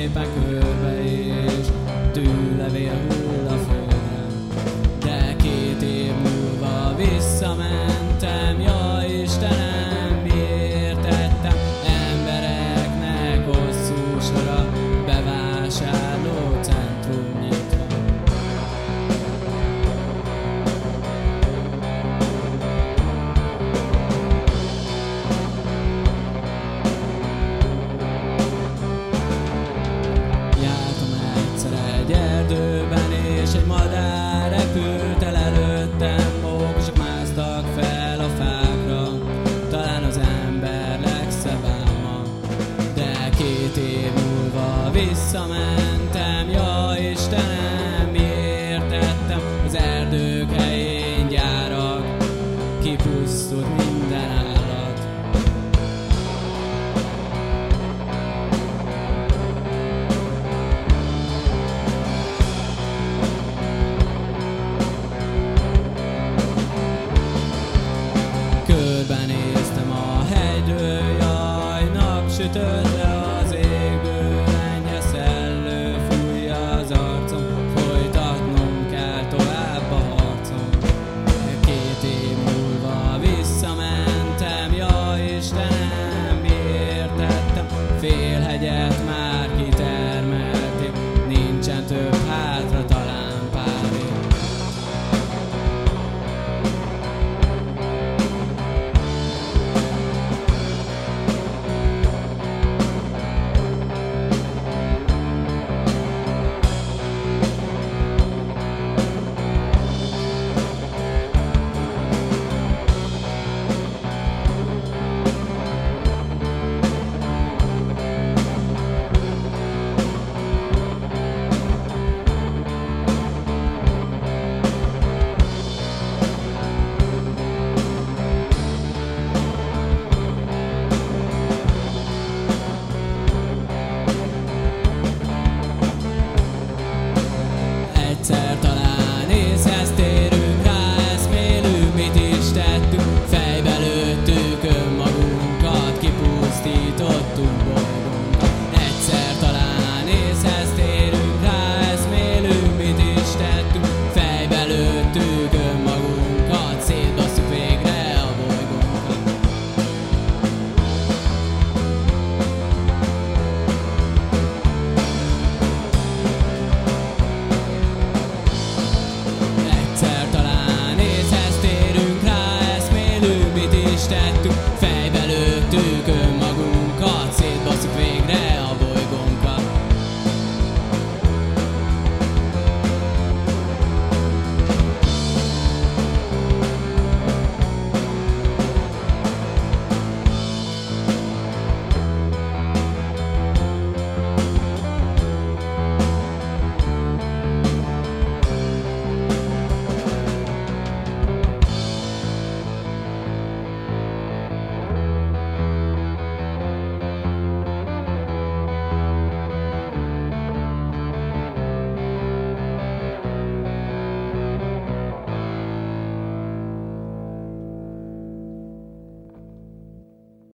szépen körbe, és tűlevél hull a földre. De 2 év múlva visszamentem, ja Istenem, miért tettem embereknek hosszú sora, bevásárló centrum nyitva. Jártam egyszer egy erdőben, és egy madár repült el előttem, mókusok másztak fel a fákra, talán az ember legszebb álma. De 2 év múlva visszamentem, ja Istenem, miért tettem az erdők helyén gyárak, kipusztult minden állat. Körbenéztem a hegyről, jaj, napsütött le az égből, enyhe szellő fújja az arcom, folytatnom kell tovább a harcom. 2 év múlva visszamentem, ja Istenem, miért tettem félhegyet